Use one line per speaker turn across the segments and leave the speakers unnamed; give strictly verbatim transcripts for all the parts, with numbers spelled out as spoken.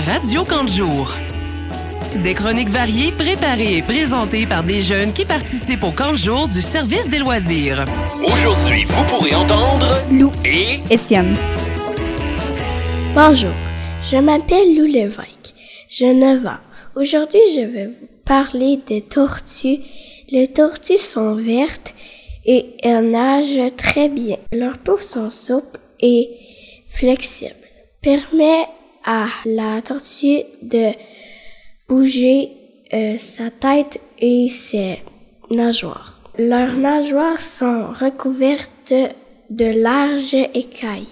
Radio Camp de jour. Des chroniques variées préparées et présentées par des jeunes qui participent au camp de jour du service des loisirs.
Aujourd'hui, vous pourrez entendre
Lou
et
Étienne.
Bonjour, je m'appelle Lou Lévesque, j'ai neuf ans. Aujourd'hui, je vais vous parler des tortues. Les tortues sont vertes et elles nagent très bien. Leurs peaux sont souples et flexibles. Permet à la tortue de bouger euh, sa tête et ses nageoires. Leurs nageoires sont recouvertes de larges écailles.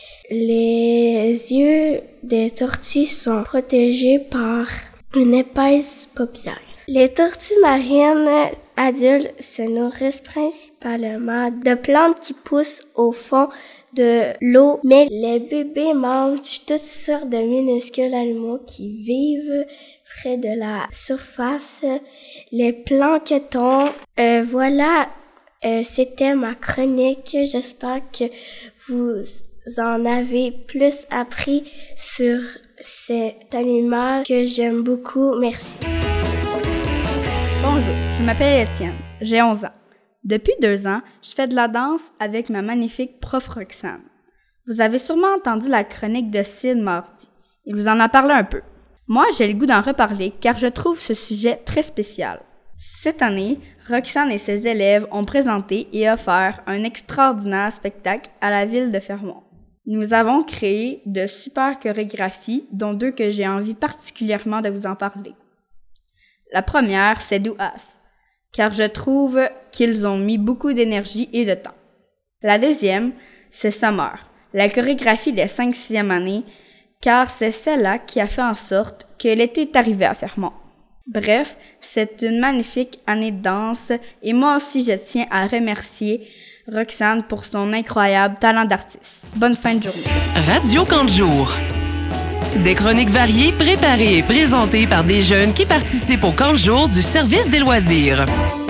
Les yeux des tortues sont protégés par une épaisse paupière. Les tortues marines adultes se nourrissent principalement de plantes qui poussent au fond de l'eau, mais les bébés mangent toutes sortes de minuscules animaux qui vivent près de la surface. Les planctons. Euh, voilà, euh, c'était ma chronique. J'espère que vous en avez plus appris sur cet animal que j'aime beaucoup. Merci.
Bonjour, je m'appelle Étienne, j'ai onze ans. Depuis deux ans, je fais de la danse avec ma magnifique prof Roxane. Vous avez sûrement entendu la chronique de Sid mardi. Il vous en a parlé un peu. Moi, j'ai le goût d'en reparler car je trouve ce sujet très spécial. Cette année, Roxane et ses élèves ont présenté et offert un extraordinaire spectacle à la ville de Fermont. Nous avons créé de super chorégraphies, dont deux que j'ai envie particulièrement de vous en parler. La première, c'est Douas, car je trouve qu'ils ont mis beaucoup d'énergie et de temps. La deuxième, c'est Summer, la chorégraphie des cinq sixième années, car c'est celle-là qui a fait en sorte que l'été est arrivé à Fermont. Bref, c'est une magnifique année de danse et moi aussi je tiens à remercier Roxane pour son incroyable talent d'artiste. Bonne fin de journée.
Radio Camp de jour. Des chroniques variées préparées et présentées par des jeunes qui participent au camp de jour du service des loisirs.